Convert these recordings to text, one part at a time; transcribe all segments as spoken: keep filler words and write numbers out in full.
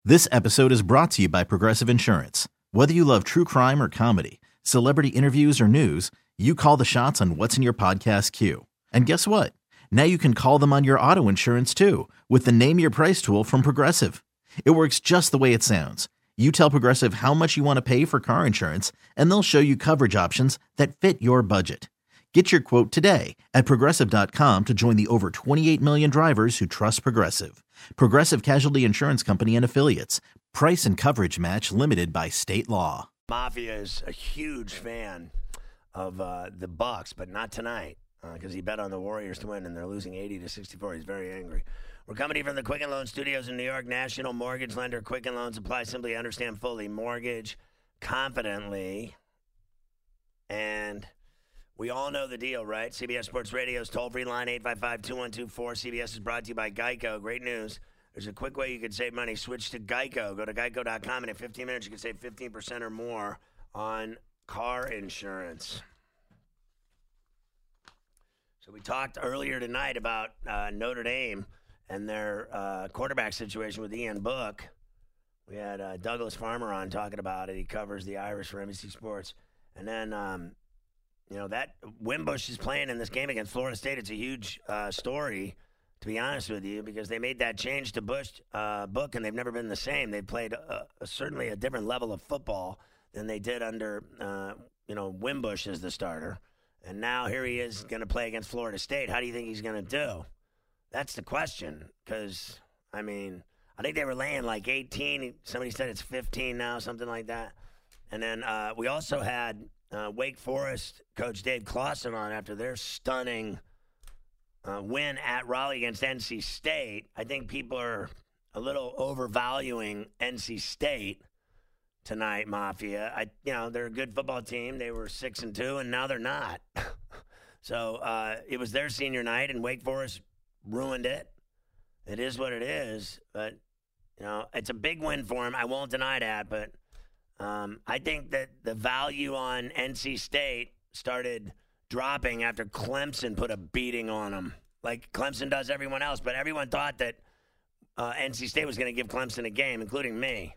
This episode is brought to you by Progressive Insurance. Whether you love true crime or comedy, celebrity interviews or news, you call the shots on what's in your podcast queue. And guess what? Now you can call them on your auto insurance too with the Name Your Price tool from Progressive. It works just the way it sounds. You tell Progressive how much you want to pay for car insurance, and they'll show you coverage options that fit your budget. Get your quote today at Progressive dot com to join the over twenty-eight million drivers who trust Progressive. Progressive Casualty Insurance Company and Affiliates. Price and coverage match limited by state law. Mafia is a huge fan of uh, the Bucks, but not tonight because uh, he bet on the Warriors to win, and they're losing eighty to sixty-four. He's very angry. We're coming to you from the Quicken Loan Studios in New York. National mortgage lender. Quicken Loans apply simply, understand fully, mortgage confidently, and we all know the deal, right? C B S Sports Radio's toll-free line, eight five five, two one two, four. C B S is brought to you by Geico. Great news. There's a quick way you can save money. Switch to Geico. Go to geico dot com, and in fifteen minutes, you can save fifteen percent or more on car insurance. So we talked earlier tonight about uh, Notre Dame and their uh, quarterback situation with Ian Book. We had uh, Douglas Farmer on talking about it. He covers the Irish for N B C Sports. And then... Um, You know, that Wimbush is playing in this game against Florida State. It's a huge uh, story, to be honest with you, because they made that change to Bush uh, Book, and they've never been the same. They played a, a, certainly a different level of football than they did under, uh, you know, Wimbush as the starter. And now here he is going to play against Florida State. How do you think he's going to do? That's the question, because, I mean, I think they were laying like eighteen. Somebody said it's fifteen now, something like that. And then uh, we also had uh, Wake Forest coach Dave Clawson on after their stunning uh, win at Raleigh against N C State. I think people are a little overvaluing N C State tonight, Mafia. I, you know, they're a good football team. They were six and two, and now they're not. so uh, it was their senior night, and Wake Forest ruined it. It is what it is, but you know, it's a big win for him. I won't deny that, but. Um, I think that the value on N C State started dropping after Clemson put a beating on them, like Clemson does everyone else. But everyone thought that uh, N C State was going to give Clemson a game, including me.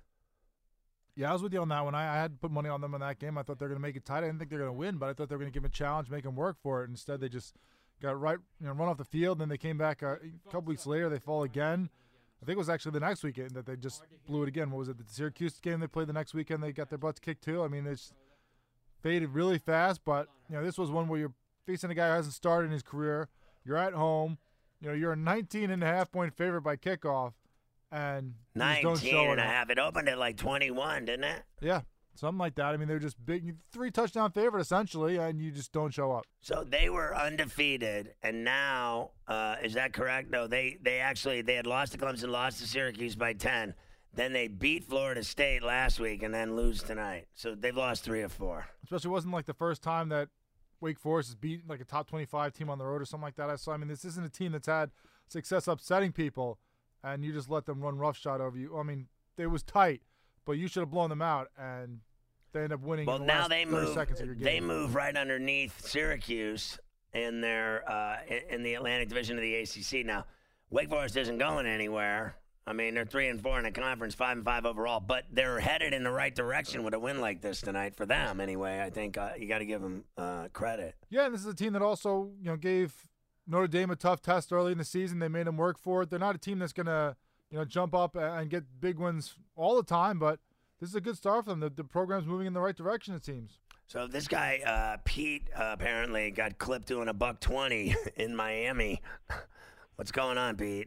Yeah, I was with you on that one. I, I had put money on them in that game. I thought they were going to make it tight. I didn't think they were going to win, but I thought they were going to give them a challenge, make them work for it. Instead, they just got right, you know, run off the field. Then they came back a, a couple weeks later. They fall again. I think it was actually the next weekend that they just blew it again. What was it, the Syracuse game they played the next weekend? They got their butts kicked too. I mean, it's faded really fast, but you know, this was one where you're facing a guy who hasn't started in his career. You're at home. You know, you're a nineteen and a half point favorite by kickoff, and you just don't show nineteen and it a half. It opened at like twenty-one, didn't it? Yeah. Something like that. I mean, they're just big, three touchdown favorite essentially, and you just don't show up. So they were undefeated, and now uh, is that correct? No, they they actually they had lost to Clemson, lost to Syracuse by ten. Then they beat Florida State last week, and then lose tonight. So they've lost three of four. Especially wasn't like the first time that Wake Forest has beat like a top twenty-five team on the road or something like that. So I mean, this isn't a team that's had success upsetting people, and you just let them run roughshod over you. I mean, it was tight, but you should have blown them out, and they end up winning. Well, in the now last they move. seconds of your game. They move right underneath Syracuse in their uh, in the Atlantic Division of the A C C. Now, Wake Forest isn't going anywhere. I mean, they're three and four in the conference, five and five overall, but they're headed in the right direction with a win like this tonight for them. Anyway, I think uh, you got to give them uh, credit. Yeah, and this is a team that also, you know, gave Notre Dame a tough test early in the season. They made them work for it. They're not a team that's gonna, you know, jump up and get big wins all the time, but this is a good start for them. The, the program's moving in the right direction, it seems. So this guy, uh, Pete, uh, apparently got clipped doing a buck twenty in Miami. What's going on, Pete?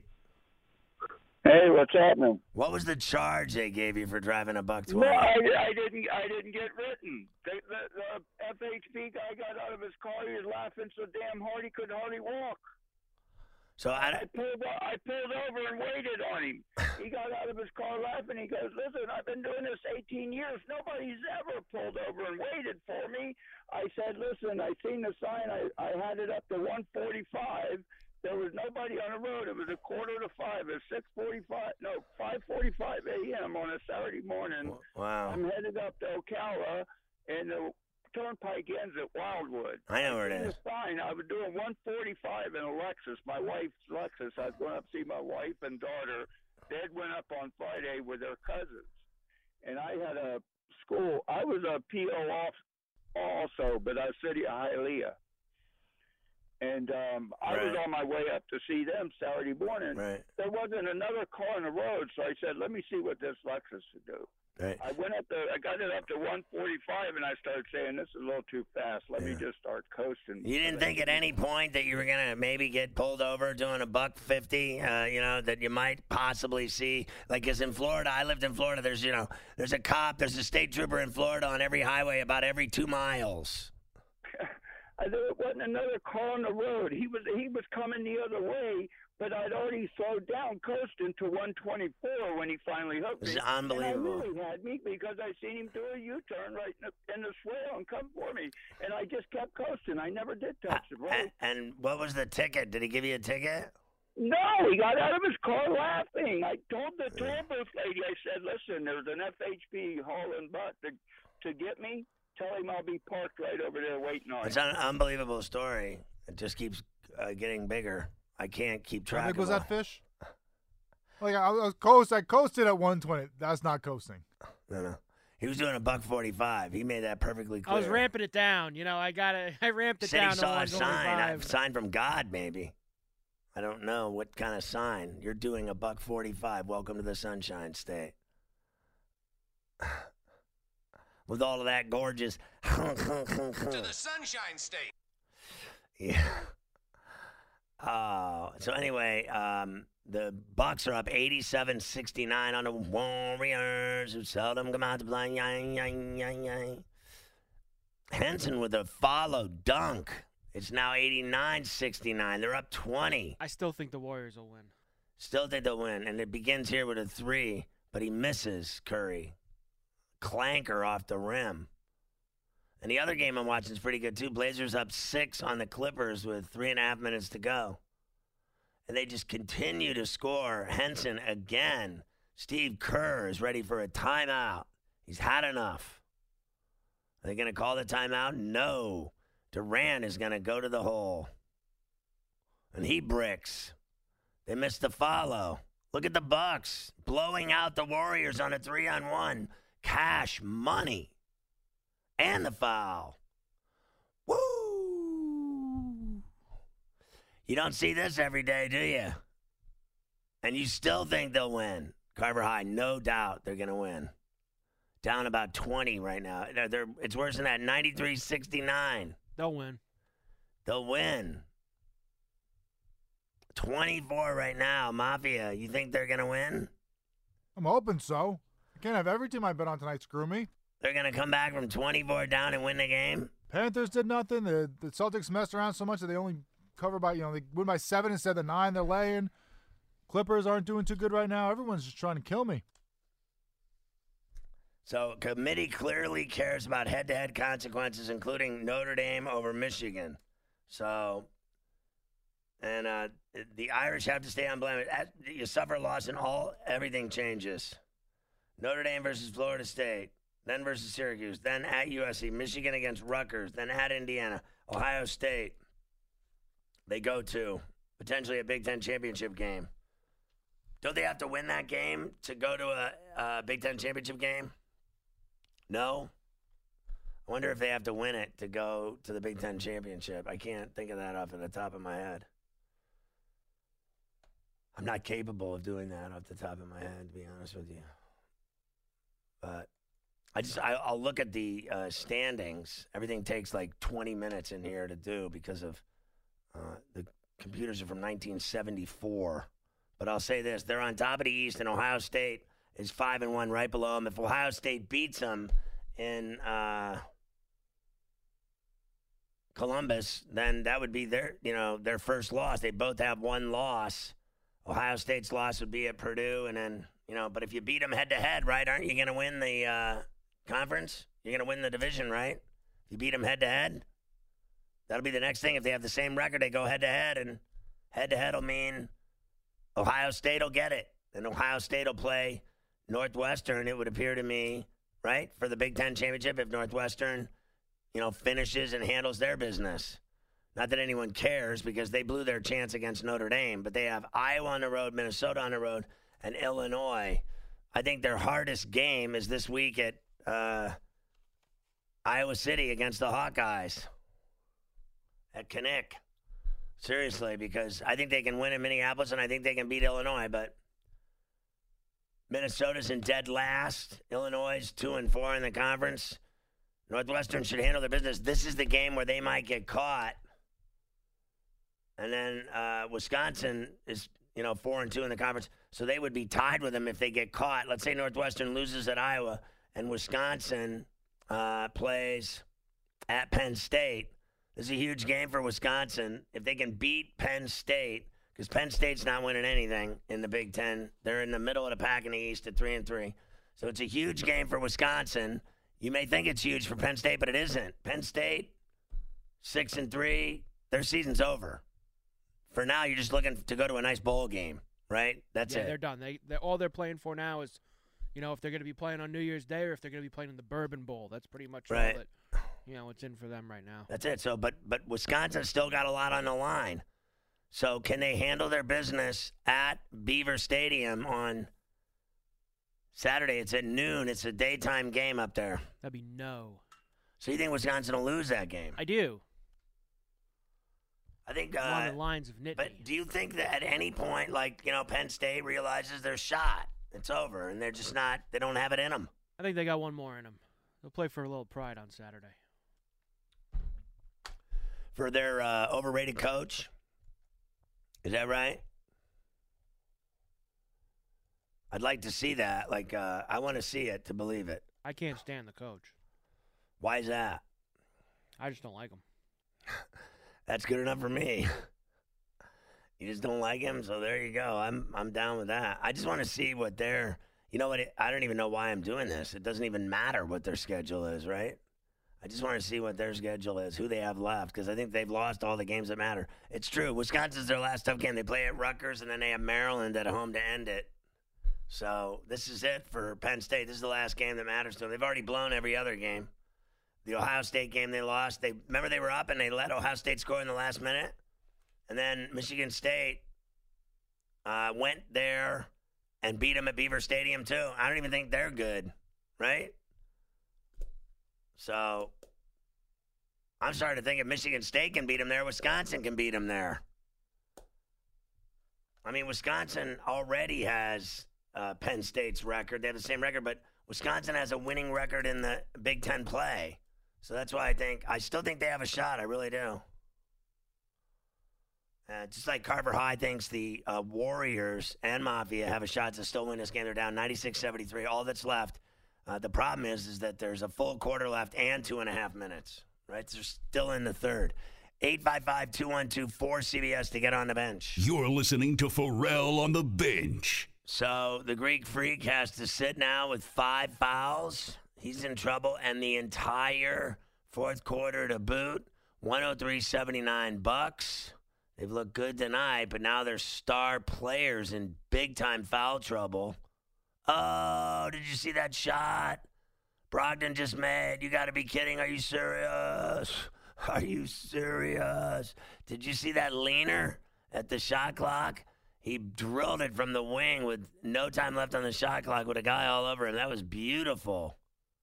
Hey, what's happening? What was the charge they gave you for driving a buck twenty? No, I, I didn't. I didn't get written. The, the, the F H P guy got out of his car. He was laughing so damn hard he could hardly walk. So I, I pulled. I pulled over and waited on him. He got out of his car laughing. He goes, "Listen, I've been doing this eighteen years. Nobody's ever pulled over and waited for me." I said, "Listen, I seen the sign. I, I had it up to one forty-five. There was nobody on the road. It was a quarter to five. It was six forty-five. No, five forty-five a.m. on a Saturday morning. Wow. I'm headed up to Ocala, and the turnpike ends at Wildwood. I know where it is. It was fine. I was doing one forty-five in a Lexus, my wife's Lexus. I was going up to see my wife and daughter, Dad went up on Friday with their cousins, and I had a school. I was a P O off also, but I was City of Hialeah. And um, I Right. was on my way up to see them Saturday morning. Right. There wasn't another car on the road, so I said, let me see what this Lexus would do. Right. I went up to, I got it up to one forty-five, and I started saying, this is a little too fast. Let me Yeah. just start coasting. You didn't think at any point that you were gonna maybe get pulled over doing a buck fifty? Uh, you know, that you might possibly see, like, because in Florida, I lived in Florida. There's, you know, there's a cop, there's a state trooper in Florida on every highway about every two miles. I There wasn't another car on the road. He was he was coming the other way, but I'd already slowed down, coasting to one twenty-four when he finally hooked This me. is unbelievable. And I knew he had me because I seen him do a U-turn right in the, in the swale and come for me, and I just kept coasting. I never did touch the road. And, and what was the ticket? Did he give you a ticket? No, he got out of his car laughing. I told the toll booth lady, I said, listen, there's an F H P hauling butt to, to get me. Tell him I'll be parked right over there waiting on It's him. an unbelievable story. It just keeps uh, getting bigger. I can't keep track How big of was all- that fish? Like I was coast, I coasted at one twenty. That's not coasting. No, no. He was doing a buck forty-five. He made that perfectly clear. I was ramping it down. You know, I got it. I ramped it Said down he to saw a sign, a one twenty-five. sign from God, maybe. I don't know what kind of sign. You're doing a buck forty-five. Welcome to the Sunshine State. With all of that gorgeous. To the Sunshine State. Yeah. Oh, so anyway, um, the Bucks are up eighty-seven sixty-nine on the Warriors, who seldom come out to play. Yang, yang, yang, yang. Henson with a follow dunk. It's now eighty-nine sixty-nine. They're up twenty. I still think the Warriors will win. Still think they'll win, and it begins here with a three, but he misses Curry. Clanker off the rim. And the other game I'm watching is pretty good, too. Blazers up six on the Clippers with three and a half minutes to go. And they just continue to score. Henson again. Steve Kerr is ready for a timeout. He's had enough. Are they going to call the timeout? No. Durant is going to go to the hole. And he bricks. They missed the follow. Look at the Bucks blowing out the Warriors on a three-on-one. Cash money. And the foul. Woo! You don't see this every day, do you? And you still think they'll win. Carver High, no doubt they're going to win. Down about twenty right now. They're, they're, it's worse than that, ninety-three sixty-nine. They'll win. They'll win. twenty-four right now, Mafia. You think they're going to win? I'm hoping so. I can't have every team I bet on tonight screw me. They're going to come back from twenty-four down and win the game? Panthers did nothing. The the Celtics messed around so much that they only cover by, you know, they win by seven instead of nine they're laying. Clippers aren't doing too good right now. Everyone's just trying to kill me. So, committee clearly cares about head-to-head consequences, including Notre Dame over Michigan. So, and uh, the Irish have to stay unblemished. You suffer loss and all, everything changes. Notre Dame versus Florida State, then versus Syracuse, then at U S C, Michigan against Rutgers, then at Indiana, Ohio State. They go to potentially a Big Ten championship game. Don't they have to win that game to go to a, a Big Ten championship game? No? I wonder if they have to win it to go to the Big Ten championship. I can't think of that off of the top of my head. I'm not capable of doing that off the top of my head, to be honest with you. But I just, I, I'll look at the uh, standings. Everything takes like twenty minutes in here to do because of uh, the computers are from nineteen seventy-four. But I'll say this, they're on top of the East, and Ohio State is five and one right below them. If Ohio State beats them in uh, Columbus, then that would be their, you know, their first loss. They both have one loss. Ohio State's loss would be at Purdue, and then, you know, but if you beat them head-to-head, right, aren't you going to win the uh, conference? You're going to win the division, right? If you beat them head-to-head, that'll be the next thing. If they have the same record, they go head-to-head, and head-to-head will mean Ohio State will get it. And Ohio State will play Northwestern, it would appear to me, right, for the Big Ten championship if Northwestern, you know, finishes and handles their business. Not that anyone cares because they blew their chance against Notre Dame, but they have Iowa on the road, Minnesota on the road, and Illinois. I think their hardest game is this week at uh, Iowa City against the Hawkeyes at Kinnick. Seriously, because I think they can win in Minneapolis, and I think they can beat Illinois, but Minnesota's in dead last. Illinois is two and four in the conference. Northwestern should handle their business. This is the game where they might get caught. And then uh, Wisconsin is, you know, four and two in the conference, so they would be tied with them if they get caught. Let's say Northwestern loses at Iowa, and Wisconsin uh, plays at Penn State. This is a huge game for Wisconsin. If they can beat Penn State, because Penn State's not winning anything in the Big Ten. They're in the middle of the pack in the East at three and three. So it's a huge game for Wisconsin. You may think it's huge for Penn State, but it isn't. Penn State, six and three, their season's over. For now, you're just looking to go to a nice bowl game, right? That's yeah, it. they're done. They they're, all they're playing for now is, you know, if they're going to be playing on New Year's Day or if they're going to be playing in the Bourbon Bowl. That's pretty much right. all that, you know, it's in for them right now. That's it. So, but but Wisconsin's still got a lot on the line. So, can they handle their business at Beaver Stadium on Saturday? It's at noon. It's a daytime game up there. That'd be no. So, you think Wisconsin will lose that game? I do. I think. Uh, Along the lines of Nittany. But do you think that at any point, like, you know, Penn State realizes their shot, it's over, and they're just not, they don't have it in them? I think they got one more in them. They'll play for a little pride on Saturday. For their uh, overrated coach? Is that right? I'd like to see that. Like, uh, I want to see it to believe it. I can't stand the coach. Why is that? I just don't like him. That's good enough for me. You just don't like him, so there you go. I'm I'm down with that. I just want to see what their, you know what, it, I don't even know why I'm doing this. It doesn't even matter what their schedule is, right? I just want to see what their schedule is, who they have left, because I think they've lost all the games that matter. It's true. Wisconsin's their last tough game. They play at Rutgers, and then they have Maryland at home to end it. So this is it for Penn State. This is the last game that matters to them. They've already blown every other game. The Ohio State game they lost. They remember they were up, and they let Ohio State score in the last minute? And then Michigan State uh, went there and beat them at Beaver Stadium, too. I don't even think they're good, right? So I'm starting to think if Michigan State can beat them there, Wisconsin can beat them there. I mean, Wisconsin already has uh, Penn State's record. They have the same record, but Wisconsin has a winning record in the Big Ten play. So that's why I think, I still think they have a shot. I really do. Uh, just like Carver High thinks the uh, Warriors and Mafia have a shot to still win this game. They're down ninety-six seventy-three. All that's left. Uh, the problem is, is that there's a full quarter left and two and a half minutes. Right? They're still in the third. eight five five, two one two, four C B S to get on the bench. You're listening to Pharrell on the Bench. So the Greek Freak has to sit now with five fouls. He's in trouble, and the entire fourth quarter to boot. one oh three seventy-nine Bucks. They've looked good tonight, but now they're star players in big-time foul trouble. Oh, did you see that shot Brogdon just made? You got to be kidding. Are you serious? Are you serious? Did you see that leaner at the shot clock? He drilled it from the wing with no time left on the shot clock with a guy all over him. That was beautiful.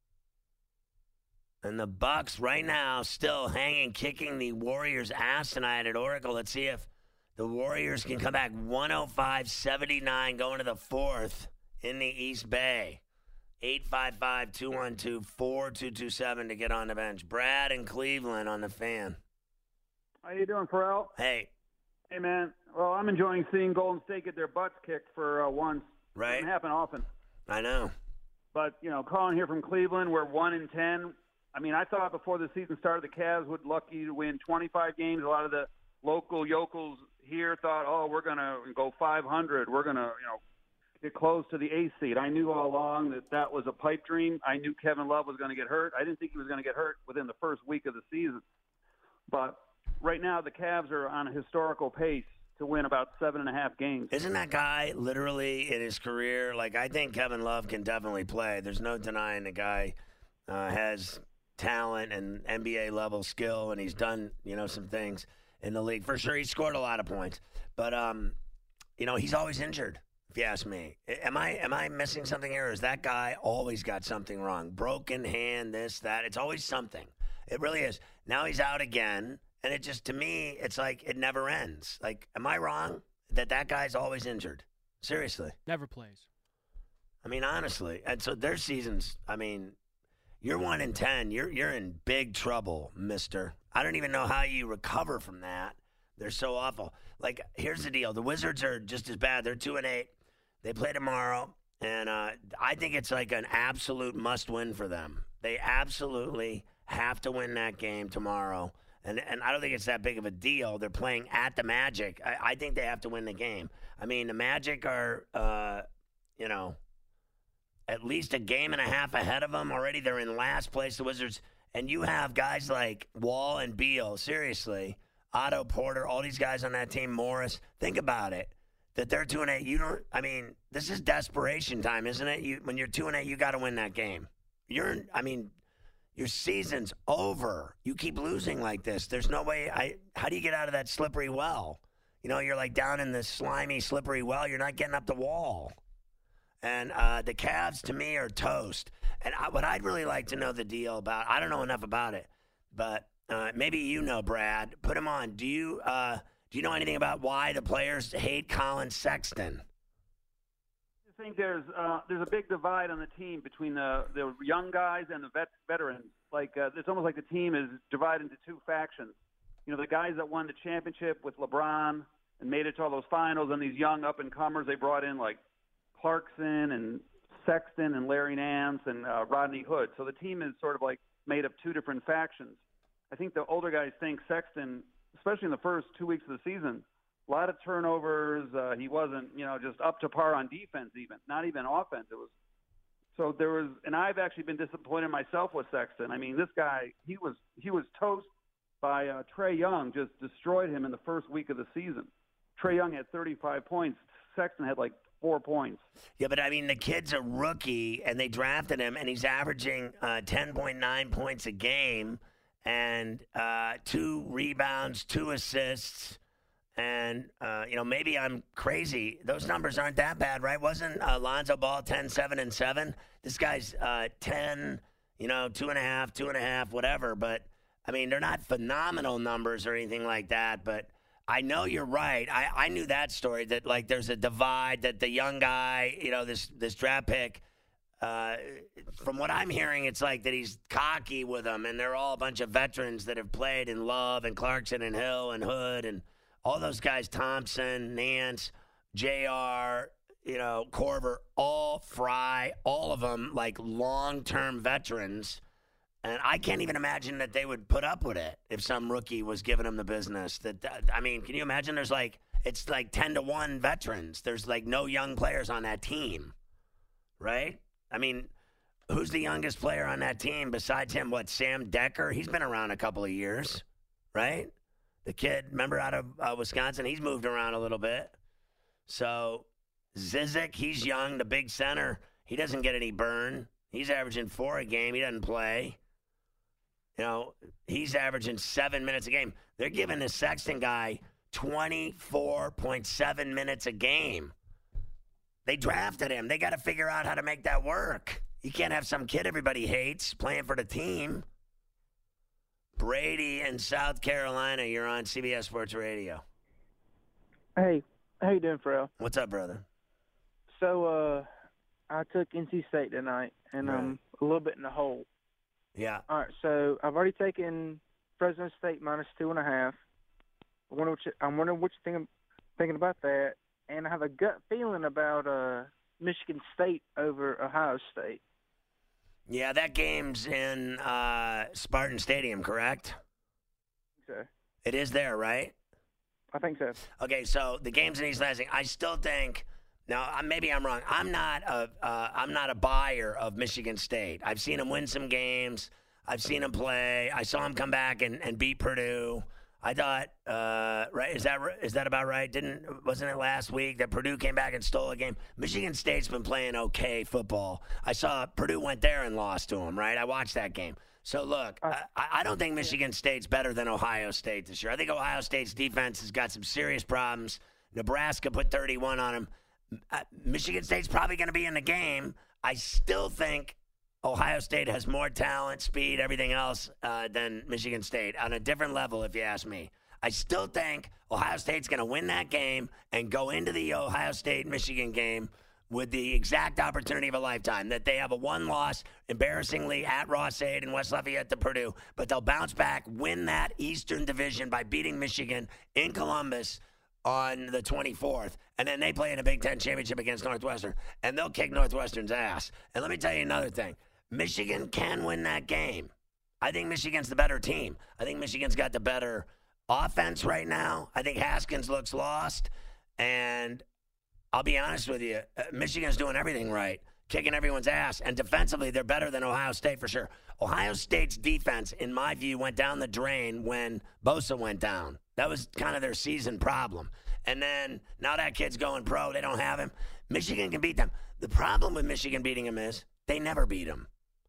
And the Bucks right now still hanging, kicking the Warriors' ass tonight at Oracle. Let's see if the Warriors can come back one oh five seventy-nine going to the fourth in the East Bay. eight five five, two one two, four two two seven to get on the bench. Brad in Cleveland on the Fan. How you doing, Pharrell? Hey. Hey, man. Well, I'm enjoying seeing Golden State get their butts kicked for uh, once. Right. Doesn't happen often. I know. But, you know, calling here from Cleveland, we're one in ten. I mean, I thought before the season started, the Cavs would lucky to win twenty-five games. A lot of the local yokels here thought, oh, we're going to go five hundred. We're going to, you know, get close to the eighth seed. I knew all along that that was a pipe dream. I knew Kevin Love was going to get hurt. I didn't think he was going to get hurt within the first week of the season. But right now, the Cavs are on a historical pace to win about seven and a half games. Isn't that guy literally in his career? Like, I think Kevin Love can definitely play. There's no denying the guy uh, has talent and N B A level skill, and he's done, you know, some things in the league. For sure, he scored a lot of points. But, um, you know, he's always injured. if you ask me. Am I am I missing something here? Or is that guy always got something wrong? Broken hand, this, that. It's always something. It really is. Now he's out again, and it just, to me, it's like it never ends. Like, am I wrong that that guy's always injured? Seriously. Never plays. I mean, honestly. And so their seasons, I mean, you're one in ten. You're you're in big trouble, mister. I don't even know how you recover from that. They're so awful. Like, here's the deal. The Wizards are just as bad. They're two and eight. They play tomorrow, and uh, I think it's like an absolute must-win for them. They absolutely have to win that game tomorrow. And and I don't think it's that big of a deal. They're playing at the Magic. I, I think they have to win the game. I mean, the Magic are, uh, you know, at least a game and a half ahead of them already. They're in last place, the Wizards. And you have guys like Wall and Beal, seriously, Otto Porter, all these guys on that team, Morris. Think about it, that they're two and eight. You don't. I mean, this is desperation time, isn't it? You when you're two and eight, you got to win that game. You're. I mean, your season's over. You keep losing like this. There's no way. I. How do you get out of that slippery well? You know, you're like down in this slimy, slippery well. You're not getting up the wall. And uh, the Cavs, to me, are toast. And I, what I'd really like to know the deal about, I don't know enough about it, but uh, maybe you know, Brad. Put him on. Do you uh, do you know anything about why the players hate Colin Sexton? I think there's uh, there's a big divide on the team between the, the young guys and the vet, veterans. Like uh, it's almost like the team is divided into two factions. You know, the guys that won the championship with LeBron and made it to all those finals, and these young up-and-comers they brought in, like Clarkson and Sexton and Larry Nance and uh, Rodney Hood. So the team is sort of like made of two different factions. I think the older guys think Sexton, especially in the first two weeks of the season, a lot of turnovers. Uh, he wasn't, you know, just up to par on defense even, not even offense. It was so there was, and I've actually been disappointed myself with Sexton. I mean, this guy, he was he was toast by uh, Trae Young, just destroyed him in the first week of the season. Trae Young had thirty-five points. Sexton had like four points. Yeah, but I mean, the kid's a rookie, and they drafted him, and he's averaging uh, ten point nine points a game, and uh, two rebounds, two assists, and, uh, you know, maybe I'm crazy. Those numbers aren't that bad, right? Wasn't uh, Lonzo Ball ten, seven, and seven? This guy's uh, ten, you know, two and a half, two and a half, whatever, but, I mean, they're not phenomenal numbers or anything like that, but I know you're right. I, I knew that story, that, like, there's a divide, that the young guy, you know, this this draft pick, uh, from what I'm hearing, it's like that he's cocky with them, and they're all a bunch of veterans that have played in Love and Clarkson and Hill and Hood and all those guys, Thompson, Nance, J R, you know, Corver, all Fry, all of them, like, long-term veterans. And I can't even imagine that they would put up with it if some rookie was giving them the business. That I mean, can you imagine? There's like it's like ten to one veterans. There's like no young players on that team, right? I mean, who's the youngest player on that team besides him? What, Sam Decker? He's been around a couple of years, right? The kid, remember, out of uh, Wisconsin, he's moved around a little bit. So Zizic, he's young, the big center. He doesn't get any burn. He's averaging four a game. He doesn't play. You know, he's averaging seven minutes a game. They're giving the Sexton guy twenty-four point seven minutes a game. They drafted him. They got to figure out how to make that work. You can't have some kid everybody hates playing for the team. Brady in South Carolina, you're on C B S Sports Radio. Hey, how you doing, Pharrell? What's up, brother? So, uh, I took N C State tonight, and I'm um, a little bit in the hole. Yeah. All right, so I've already taken Fresno State minus two and a half. I wonder what you, I'm wondering what you're thinking, thinking about that, and I have a gut feeling about uh, Michigan State over Ohio State. Yeah, that game's in uh, Spartan Stadium, correct? So. It is there, right? I think so. Okay, so the game's in East Lansing. I still think. Now, maybe I'm wrong. I'm not a uh, I'm not a buyer of Michigan State. I've seen them win some games. I've seen them play. I saw them come back and, and beat Purdue. I thought, uh, right? Is that is that about right? Didn't wasn't it last week that Purdue came back and stole a game? Michigan State's been playing okay football. I saw Purdue went there and lost to them. Right? I watched that game. So look, uh, I, I don't think Michigan State's better than Ohio State this year. I think Ohio State's defense has got some serious problems. Nebraska put thirty-one on them. Uh, Michigan State's probably going to be in the game. I still think Ohio State has more talent, speed, everything else uh, than Michigan State on a different level, if you ask me. I still think Ohio State's going to win that game and go into the Ohio State-Michigan game with the exact opportunity of a lifetime, that they have a one-loss, embarrassingly, at Ross Aid and West Lafayette to Purdue, but they'll bounce back, win that Eastern Division by beating Michigan in Columbus on the twenty-fourth, and then they play in a Big Ten championship against Northwestern, and they'll kick Northwestern's ass. And let me tell you another thing. Michigan can win that game. I think Michigan's the better team. I think Michigan's got the better offense right now. I think Haskins looks lost, and I'll be honest with you, uh, Michigan's doing everything right, kicking everyone's ass, and defensively they're better than Ohio State for sure. Ohio State's defense, in my view, went down the drain when Bosa went down. That was kind of their season problem. And then now that kid's going pro, they don't have him. Michigan can beat them. The problem with Michigan beating them is they never beat them.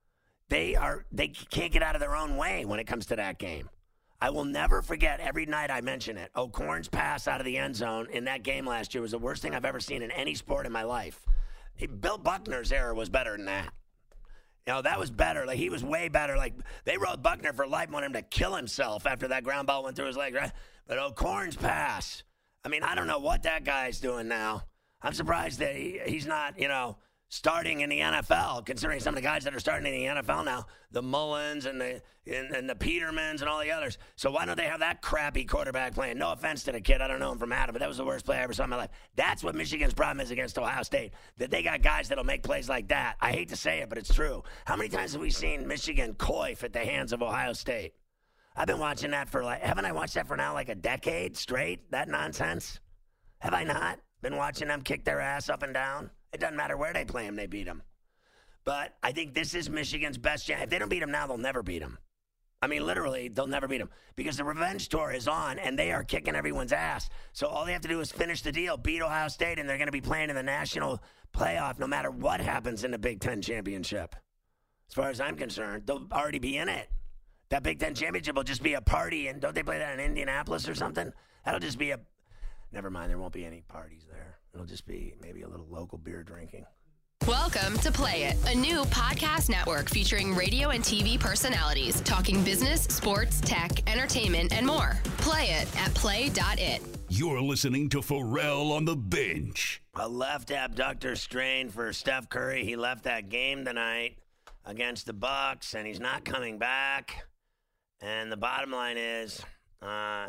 They are they can't get out of their own way when it comes to that game. I will never forget every night I mention it. O'Korn's pass out of the end zone in that game last year was the worst thing I've ever seen in any sport in my life. He, Bill Buckner's error was better than that. You know, that was better. Like, he was way better. Like, they rode Buckner for life, wanted him to kill himself after that ground ball went through his leg, right? But O'Korn's pass, I mean, I don't know what that guy's doing now. I'm surprised that he, he's not, you know, starting in the N F L, considering some of the guys that are starting in the N F L now, the Mullins and the and, and the Petermans and all the others. So why don't they have that crappy quarterback playing? No offense to the kid. I don't know him from Adam, but that was the worst play I ever saw in my life. That's what Michigan's problem is against Ohio State, that they got guys that'll make plays like that. I hate to say it, but it's true. How many times have we seen Michigan coif at the hands of Ohio State? I've been watching that for like, haven't I watched that for now like a decade straight? That nonsense? Have I not been watching them kick their ass up and down? It doesn't matter where they play them, they beat them. But I think this is Michigan's best chance. If they don't beat them now, they'll never beat them. I mean, literally, they'll never beat them. Because the revenge tour is on, and they are kicking everyone's ass. So all they have to do is finish the deal, beat Ohio State, and they're going to be playing in the national playoff no matter what happens in the Big Ten championship. As far as I'm concerned, they'll already be in it. That Big Ten championship will just be a party, and don't they play that in Indianapolis or something? That'll just be a... Never mind, there won't be any parties there. It'll just be maybe a little local beer drinking. Welcome to Play It, a new podcast network featuring radio and T V personalities talking business, sports, tech, entertainment, and more. Play it at play dot it. You're listening to Pharrell on the Bench. A left abductor strain for Steph Curry. He left that game tonight against the Bucks, and he's not coming back. And the bottom line is, uh,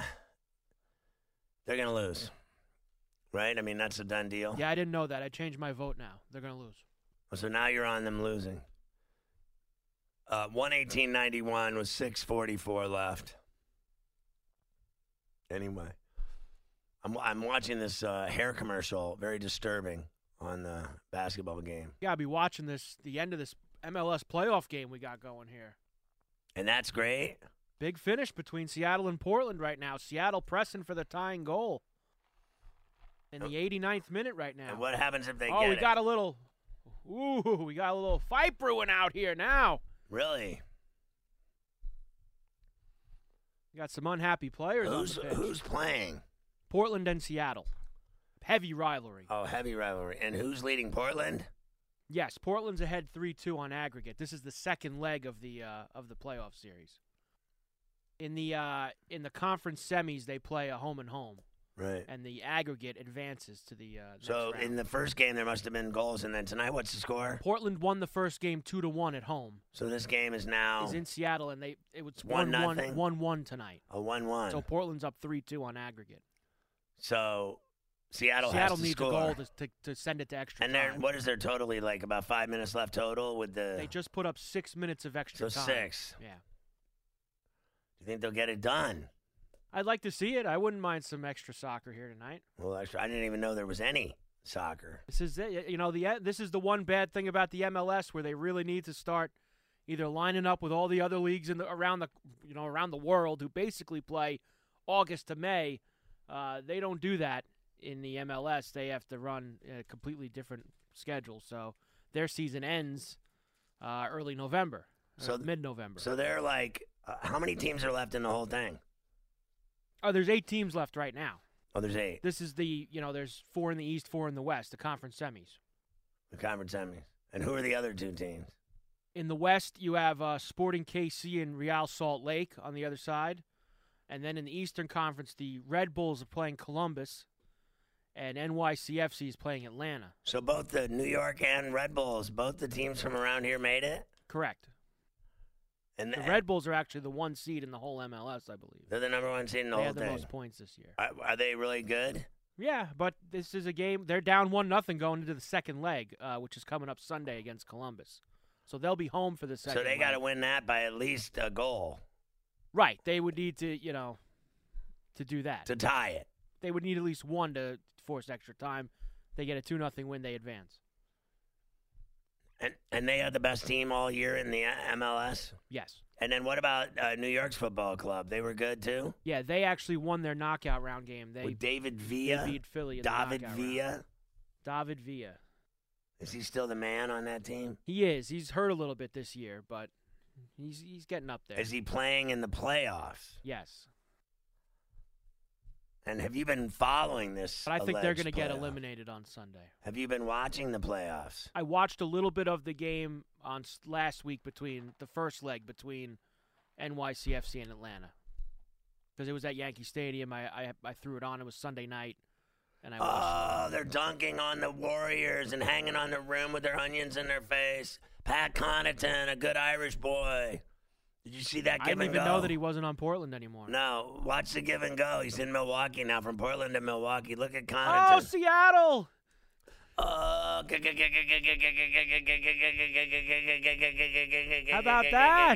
they're going to lose. Right? I mean, that's a done deal. Yeah, I didn't know that. I changed my vote now. They're going to lose. So now you're on them losing. Uh, one eighteen ninety-one with six forty-four left. Anyway, I'm I'm watching this uh, hair commercial, very disturbing, on the basketball game. Yeah, I'll be watching this, the end of this M L S playoff game we got going here. And that's great. Big finish between Seattle and Portland right now. Seattle pressing for the tying goal in the eighty-ninth minute right now. And what happens if they oh, get it? Oh, we got a little, ooh, we got a little fight brewing out here now. Really? We got some unhappy players who's, on the pitch. Who's playing? Portland and Seattle. Heavy rivalry. Oh, heavy rivalry. And who's leading Portland? Yes, Portland's ahead three two on aggregate. This is the second leg of the uh, of the playoff series. In the uh, in the conference semis, they play a home and home. Right. And the aggregate advances to the uh, next So round. in the first game, there must have been goals, and then tonight, what's the score? Portland won the first game two to one at home. So this game is now is in Seattle, and they it was one one nothing? one one one tonight. A one one. So Portland's up three two on aggregate. So Seattle, Seattle has to needs score. a goal to, to to send it to extra and time. what is there totally like about five minutes left total with the? They just put up six minutes of extra so time. six. Yeah. Do you think they'll get it done? I'd like to see it. I wouldn't mind some extra soccer here tonight. Well, extra. I didn't even know there was any soccer. This is it. You know, the this is the one bad thing about the M L S where they really need to start either lining up with all the other leagues in the around the you know around the world who basically play August to May. Uh, they don't do that in the M L S. They have to run a completely different schedule. So their season ends uh, early November, so mid-November. So they're like, uh, how many teams are left in the whole thing? Oh, there's eight teams left right now. Oh, there's eight. This is the, you know, there's four in the East, four in the West, the conference semis. The conference semis. And who are the other two teams? In the West, you have uh, Sporting K C and Real Salt Lake on the other side. And then in the Eastern Conference, the Red Bulls are playing Columbus, and N Y C F C is playing Atlanta. So both the New York and Red Bulls, both the teams from around here made it? Correct. And the, the Red Bulls are actually the one seed in the whole M L S, I believe. They're the number one seed in the they whole thing. thing. They had the most points this year. Are, are they really good? Yeah, but this is a game. They're down one nothing going into the second leg, uh, which is coming up Sunday against Columbus. So they'll be home for the second So they got to win that by at least a goal. Right. They would need to, you know, to do that. To tie it. They would need at least one to force extra time. They get a two nothing win, they advance. And and they are the best team all year in the M L S? Yes. And then what about uh, New York's football club? They were good too? Yeah, they actually won their knockout round game. They With David Villa? They beat Philly in David the knockout Villa? round. David Villa. Is he still the man on that team? He is. He's hurt a little bit this year, but he's he's getting up there. Is he playing in the playoffs? Yes. And have you been following this? But I think they're going to get eliminated on Sunday. Have you been watching the playoffs? I watched a little bit of the game on last week between the first leg between N Y C F C and Atlanta, because it was at Yankee Stadium. I, I I threw it on. It was Sunday night, and I watched. Oh, they're dunking on the Warriors and hanging on the rim with their onions in their face. Pat Connaughton, a good Irish boy. Did you see that give I didn't and even go? know that he wasn't on Portland anymore. No, watch the give and go. He's in Milwaukee now, from Portland to Milwaukee. Look at Connaughton. Oh, Seattle! Oh, how about that?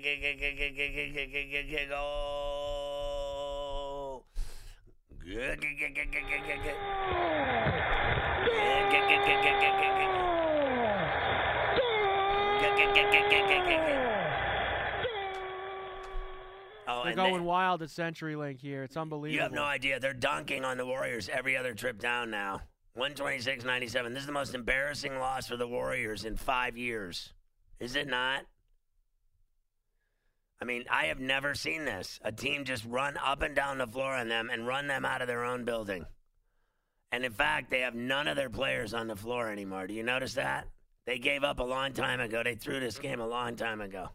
Oh, They're and going they, wild at CenturyLink here. It's unbelievable. You have no idea. They're dunking on the Warriors every other trip down now. one twenty-six ninety-seven. This is the most embarrassing loss for the Warriors in five years. Is it not? I mean, I have never seen this. A team just run up and down the floor on them and run them out of their own building. And, in fact, they have none of their players on the floor anymore. Do you notice that? They gave up a long time ago. They threw this game a long time ago.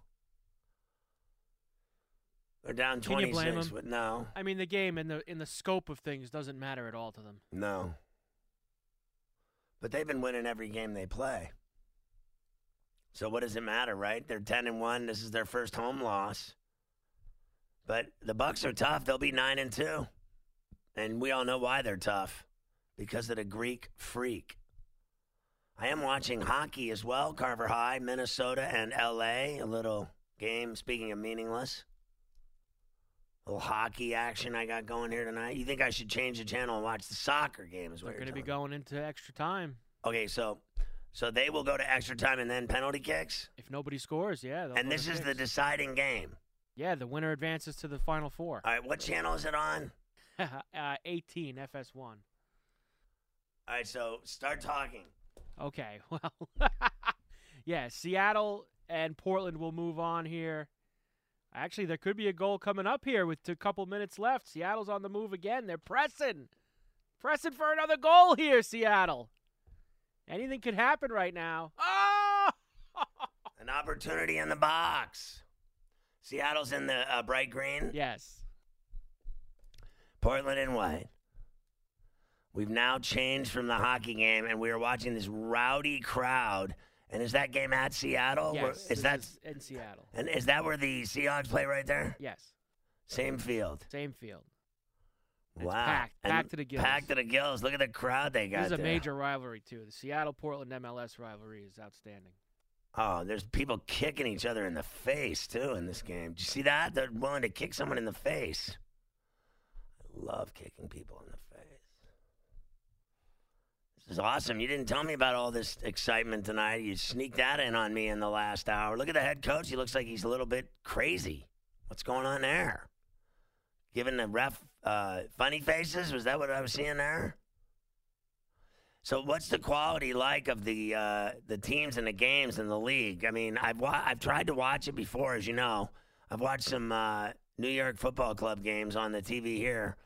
They're down twenty-six. Can you blame them? With, no. I mean, the game in the in the scope of things doesn't matter at all to them. No. But they've been winning every game they play. So what does it matter, right? They're ten and one. This is their first home loss. But the Bucks are tough. They'll be nine and two. And we all know why they're tough. Because of the Greek freak. I am watching hockey as well. Carver High, Minnesota, and L A. A little game, speaking of meaningless. A little hockey action I got going here tonight. You think I should change the channel and watch the soccer game? Is what They're going to be going into extra time. Okay, so so they will go to extra time and then penalty kicks? If nobody scores, yeah. And this is kicks. the deciding game? Yeah, the winner advances to the Final Four. All right, what channel is it on? uh, eighteen, F S one. All right, so start talking. Okay, well, yeah, Seattle and Portland will move on here. Actually, there could be a goal coming up here with a couple minutes left. Seattle's on the move again. They're pressing. Pressing for another goal here, Seattle. Anything could happen right now. Oh! An opportunity in the box. Seattle's in the uh, bright green? Yes. Portland in white. We've now changed from the hockey game, and we are watching this rowdy crowd. And is that game at Seattle? Yes, is that is in Seattle? And is that where the Seahawks play right there? Yes. Same field. Same field. Wow. It's packed, and packed to the gills. Packed to the gills. Look at the crowd they got This is a there. major rivalry, too. The Seattle-Portland M L S rivalry is outstanding. Oh, there's people kicking each other in the face, too, in this game. Did you see that? They're willing to kick someone in the face. I love kicking people in the face. This is awesome. You didn't tell me about all this excitement tonight. You sneaked that in on me in the last hour. Look at the head coach. He looks like he's a little bit crazy. What's going on there? Giving the ref uh, funny faces? Was that what I was seeing there? So what's the quality like of the uh, the teams and the games in the league? I mean, I've wa- I've tried to watch it before, as you know. I've watched some uh, New York Football Club games on the T V here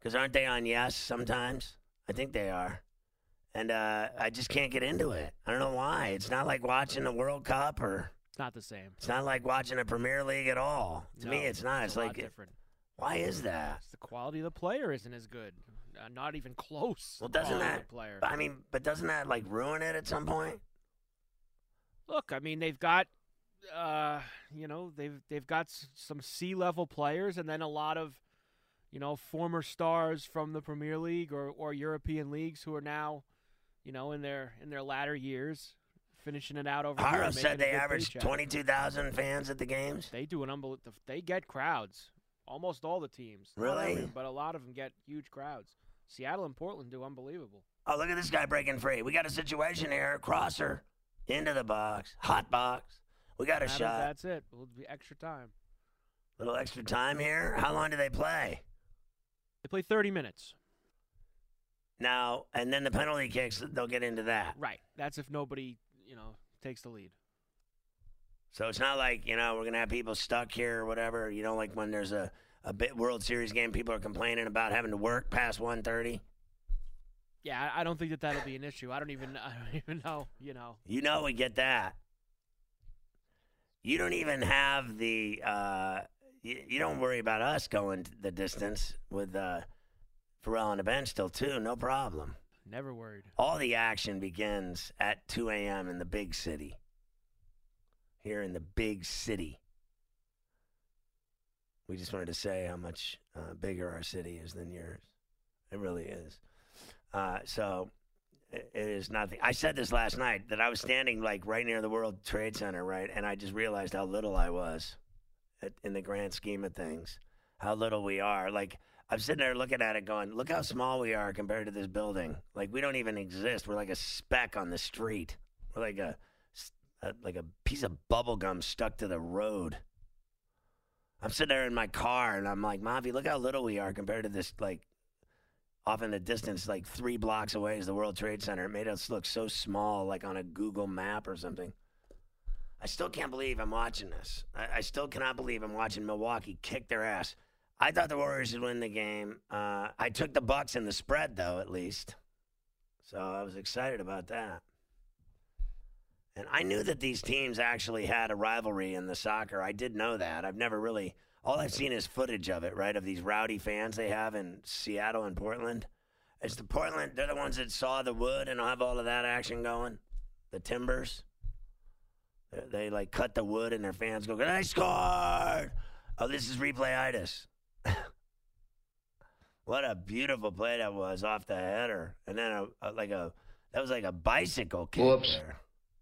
Because aren't they on Yes sometimes? I think they are. And uh, I just can't get into it. I don't know why. It's not like watching a World Cup or... It's not the same. It's not like watching a Premier League at all. To No, me, it's not. It's, it's a lot like... different. Why is that? It's the quality of the player isn't as good. Uh, not even close. Well, doesn't quality of that... the player. I mean, but doesn't that, like, ruin it at some point? Look, I mean, they've got... Uh, you know, they've they've got s- some C-level players and then a lot of, you know, former stars from the Premier League or, or European leagues who are now, you know, in their in their latter years, finishing it out over here. Haro and said making a they good averaged paycheck. twenty-two thousand fans at the games. They do an unbelievable. They get crowds. Almost all the teams. Not Really? every, but a lot of them get huge crowds. Seattle and Portland do unbelievable. Oh, look at this guy breaking free. We got a situation here. Crosser into the box. Hot box. We got a Adams, shot. That's it. It'll be extra time. Little extra time here. How long do they play? They play thirty minutes. Now, and then the penalty kicks, they'll get into that. Right. That's if nobody, you know, takes the lead. So it's not like, you know, we're going to have people stuck here or whatever. You know, like when there's a, a bit World Series game, people are complaining about having to work past one thirty. Yeah, I I don't think that that'll be an issue. I don't even, I don't even know, you know. You know we get that. You don't even have the, uh, you, you don't worry about us going the distance with uh, Pharrell on the bench till two, no problem. Never worried. All the action begins at two a.m. in the big city. Here in the big city. We just wanted to say how much uh, bigger our city is than yours. It really is. Uh, so it, it is nothing. I said this last night that I was standing like right near the World Trade Center, right? And I just realized how little I was at, in the grand scheme of things. How little we are. Like, I'm sitting there looking at it going, look how small we are compared to this building. Like, we don't even exist. We're like a speck on the street. We're like a, a like a piece of bubble gum stuck to the road. I'm sitting there in my car, and I'm like, Mavi, look how little we are compared to this, like, off in the distance, like three blocks away is the World Trade Center. It made us look so small, like on a Google map or something. I still can't believe I'm watching this. I, I still cannot believe I'm watching Milwaukee kick their ass. I thought the Warriors would win the game. Uh, I took the Bucks in the spread, though, at least. So I was excited about that. And I knew that these teams actually had a rivalry in the soccer. I did know that. I've never really, all I've seen is footage of it, right, of these rowdy fans they have in Seattle and Portland. It's the Portland, they're the ones that saw the wood and have all of that action going, the Timbers. They, they like, cut the wood and their fans go, I scored! Oh, this is replay-itis. What a beautiful play that was off the header. And then, a, a, like a, that was like a bicycle kick Whoops. there.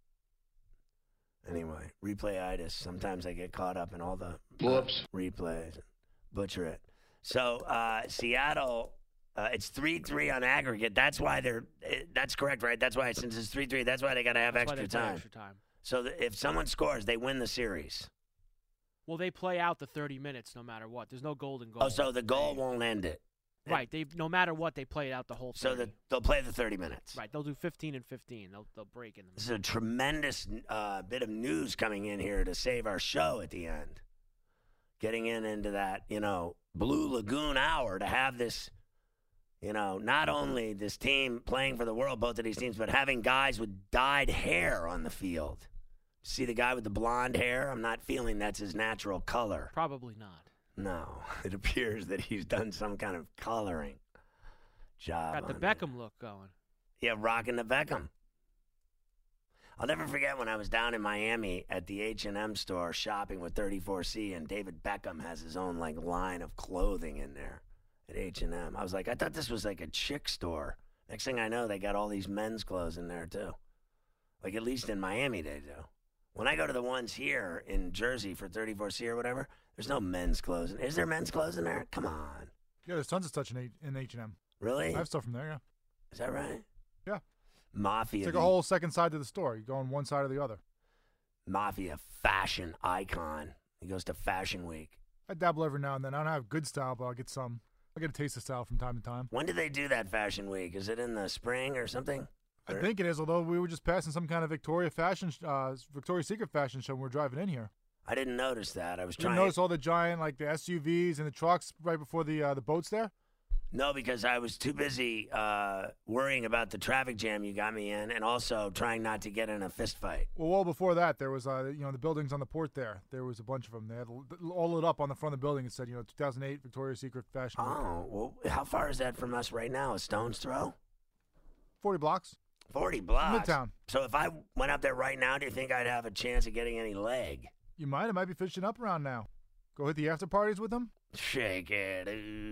Anyway, replay-itis. Sometimes I get caught up in all the uh, Whoops. replays. Butcher it. So, uh, Seattle, uh, it's three three on aggregate. That's why they're, it, that's correct, right? That's why, since it's three three, that's why they got to have That's why extra they play time. extra time. So that if someone scores, they win the series. Well, they play out the thirty minutes no matter what. There's no golden goal. Oh, so the goal won't end it. Right. They no matter what, they play out the whole So thirty. that they'll play the thirty minutes. Right. They'll do fifteen and fifteen. They'll they'll break in them. This is a tremendous uh, bit of news coming in here to save our show at the end. Getting in into that, you know, Blue Lagoon hour to have this, you know, not only this team playing for the world, both of these teams, but having guys with dyed hair on the field. See the guy with the blonde hair? I'm not feeling that's his natural color. Probably not. No, it appears that he's done some kind of coloring job. Got the on Beckham look going. Yeah, rocking the Beckham. I'll never forget when I was down in Miami at the H and M store shopping with thirty-four C, and David Beckham has his own like line of clothing in there at H and M. I was like, I thought this was like a chick store. Next thing I know, they got all these men's clothes in there too. Like at least in Miami they do. When I go to the ones here in Jersey for thirty-four C or whatever, there's no men's clothes. Is there men's clothes in there? Come on. Yeah, there's tons of stuff in H- in H and M. Really? I have stuff from there, yeah. Is that right? Yeah. Mafia. It's like the- a whole second side to the store. You go on one side or the other. Mafia fashion icon. He goes to Fashion Week. I dabble every now and then. I don't have good style, but I'll get some. I get a taste of style from time to time. When do they do that Fashion Week? Is it in the spring or something? I Or- think it is, although we were just passing some kind of Victoria fashion, uh, Victoria's Secret fashion show when we were driving in here. I didn't notice that. I was You trying. notice all the giant, like the S U Vs and the trucks right before the uh, the boats there? No, because I was too busy uh, worrying about the traffic jam you got me in, and also trying not to get in a fist fight. Well, well before that, there was, uh, you know, the buildings on the port there. There was a bunch of them. They had all lit up on the front of the building. It said, you know, two thousand eight Victoria's Secret Fashion Week. Oh, well, how far is that from us right now? A stone's throw? forty blocks. forty blocks? Midtown. So if I went up there right now, do you think I'd have a chance of getting any leg? You might. It might be fishing up around now. Go hit the after parties with them? Shake it.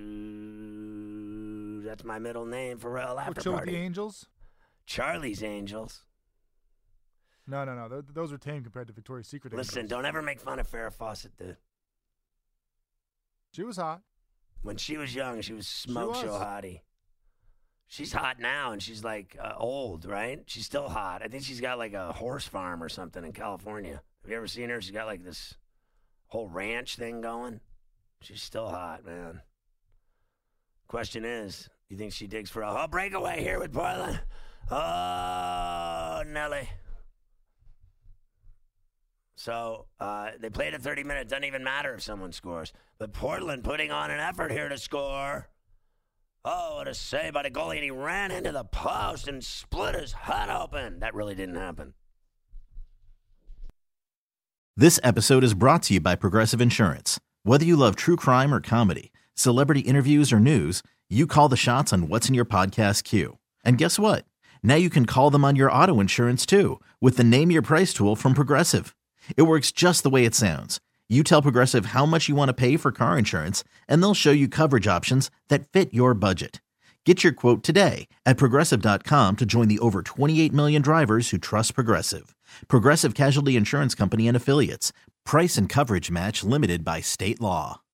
Ooh, that's my middle name, Pharrell After Go chill Party. with the Angels? Charlie's Angels. No, no, no. Th- those are tame compared to Victoria's Secret Listen, Angels. don't ever make fun of Farrah Fawcett, dude. She was hot. When she was young, she was smoke She show was. hottie. She's hot now, and she's like uh, old, right? She's still hot. I think she's got like a horse farm or something in California. Have you ever seen her? She's got like this whole ranch thing going. She's still hot, man. Question is, you think she digs for a oh, breakaway here with Portland? Oh, Nelly. So uh, they played it thirty minutes. Doesn't even matter if someone scores. But Portland putting on an effort here to score. Oh, what a save by the goalie. And he ran into the post and split his head open. That really didn't happen. This episode is brought to you by Progressive Insurance. Whether you love true crime or comedy, celebrity interviews or news, you call the shots on what's in your podcast queue. And guess what? Now you can call them on your auto insurance too with the Name Your Price tool from Progressive. It works just the way it sounds. You tell Progressive how much you want to pay for car insurance, and they'll show you coverage options that fit your budget. Get your quote today at Progressive dot com to join the over twenty-eight million drivers who trust Progressive. Progressive Casualty Insurance Company and Affiliates. Price and coverage match limited by state law.